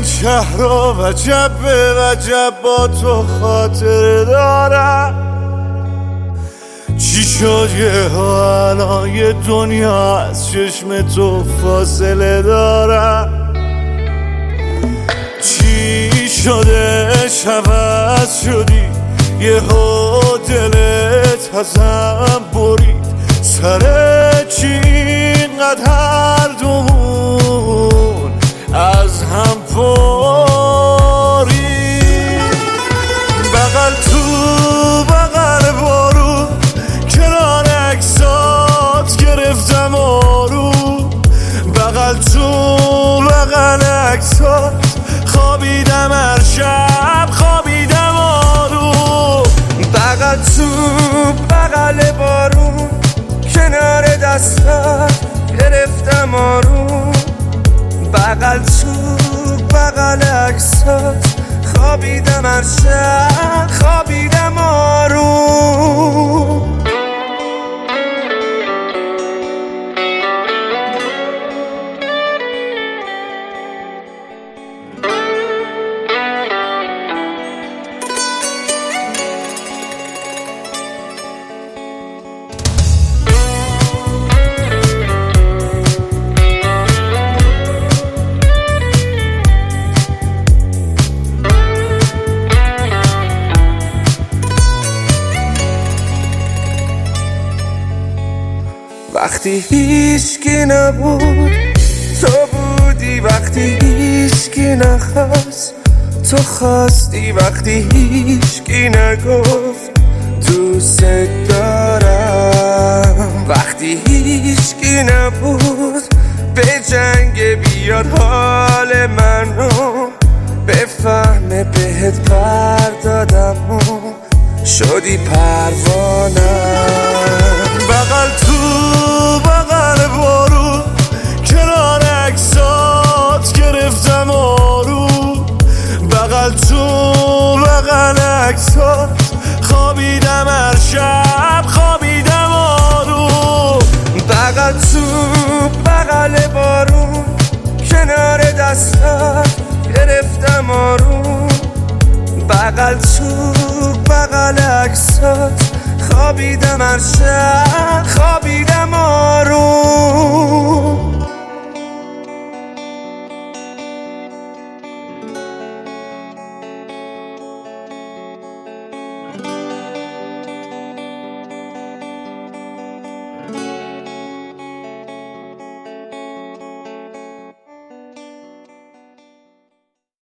این شهر رو وجب به وجب با تو خاطر دارم. چی شد یه ها الان یه دنیا از چشم تو فاصله دارم؟ چی شده عوض شدی یه ها دلت ازم برید؟ سر چی اینقدر هر دومون از هم پرید؟ بغل تو بغل بارون کنار عکسات گرفتم آروم. بغل تو بغل عکسات خوابیدم هر شب خوابیدم آروم. بغل تو بغل بارون کنار دستات گرفتم آروم. بغل تو بغل عکسات خوابیدم هر شب خوابیدم آروم. وقتی هیچکی نبود تو بودی، وقتی هیچکی نخواست تو خواستی، وقتی هیچکی نگفت دوست دارم. وقتی هیچکی نبود به جنگ بیاد حال منو بفهمه بهت پردادم و شدی پروانم. بغل تو بغل بارون کنار عکسات گرفتم آروم. بغل تو بغل عکسات خوابیدم هر شب خوابیدم آروم. بغل تو بغل بارون کنار دستات گرفتم آروم. بغل تو بغل عکسات خوابیدم هر شب خوابیدم آروم.